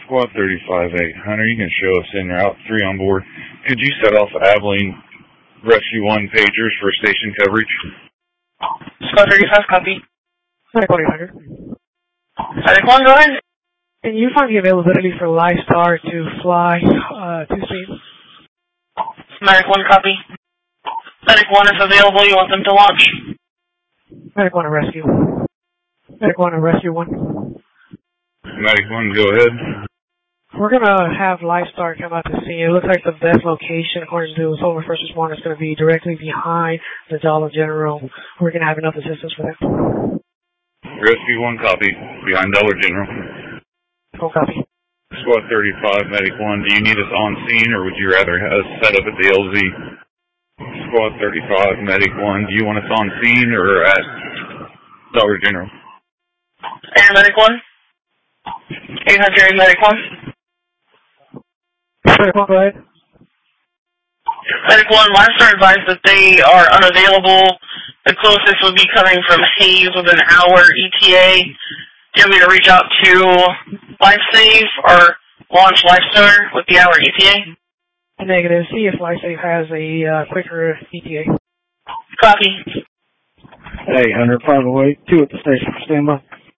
Squad 35-8. Hunter, you can show us en route, 3 on board. Could you set off Abilene Rescue 1 pagers for station coverage? Squad 35, copy. Medic 1 800. Medic 1, go ahead. Can you find the availability for LifeStar to fly 2 speed? Medic 1, copy. Medic 1 is available. You want them to launch? Medic 1 to rescue. Medic 1 to rescue 1. Medic 1, go ahead. We're going to have LifeStar come out to see. It looks like the best location, according to Solar First Responder, is going to be directly behind the Dollar General. We're going to have enough assistance for that. Rescue 1, copy. Behind Dollar General. Full copy. Squad 35, Medic 1, do you need us on scene or would you rather have us set up at the LZ? Squad 35, Medic 1, do you want us on scene or at Dollar General? And Medic 1? 800, Medic 1? Medic 1, go ahead. Medic 1, LifeStar advised that they are unavailable. The closest would be coming from Hayes with an hour ETA. Do you want me to reach out to LifeSave or launch LifeStar with the hour ETA? Negative. See if LifeSave has a quicker ETA. Copy. Hey, Hunter, 508, 2 at the station. Stand by.